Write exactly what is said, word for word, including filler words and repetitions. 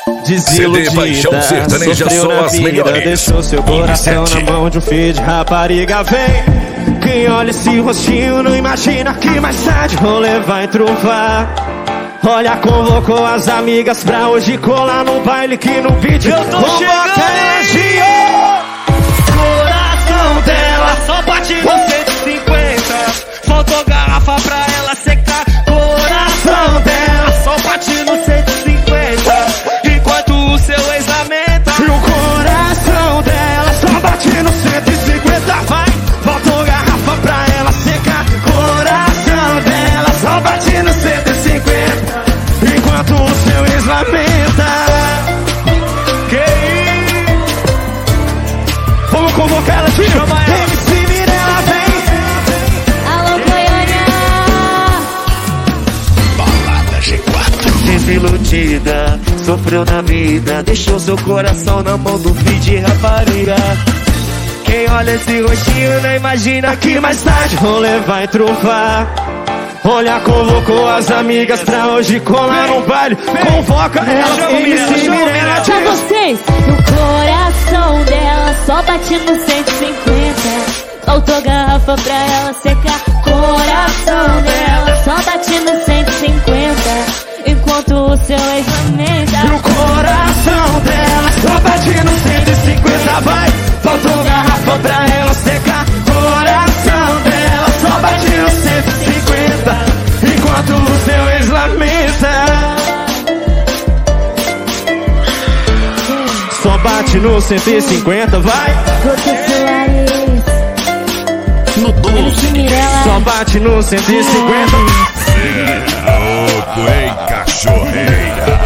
desiludida, Paixão Sertaneja, sofreu só na as vida, melhores. deixou seu coração na mão de um filho de rapariga. Vem, quem olha esse rostinho não imagina que mais tarde o rolê vai truvar. Olha, convocou as amigas pra hoje colar no baile que no vídeo eu tô chegando, coração dela só bate no cento e cinquenta. Faltou garrafa pra ela secar. Coração dela só bate no cento e cinquenta. Enquanto o seu ex lamenta. E o coração dela só bate no cento e cinquenta. Vai, faltou garrafa pra ela secar. Coração dela só bate no cento e cinquenta. Enquanto o seu ex lamenta. Que vamos convocar ela, tio. Chama ela. M C Mirella, vem. Alô, Goiânia. Balada G quatro. desiludida, sofreu na vida, deixou seu coração na mão do filho de rapariga. Quem olha esse rostinho não imagina Que mais tarde o rolê vai truvar. Olha, convocou as amigas pra hoje colar no baile. Convoca ela, M C Mirella. Pra vocês, o coração dela só bate no cento e cinquenta. Faltou garrafa pra ela secar. Coração dela só bate no cento e cinquenta. Enquanto o seu ex lamenta. E o coração dela só bate no cento e cinquenta. Vai, faltou garrafa pra ela secar. Coração dela só bate no cento e cinquenta. Enquanto o seu ex lamenta. Só bate no cento e cinquenta, vai. Você Soares. No doze. Mirella. Só bate no cento e cinquenta. Cê é louco, hein, cachorreira?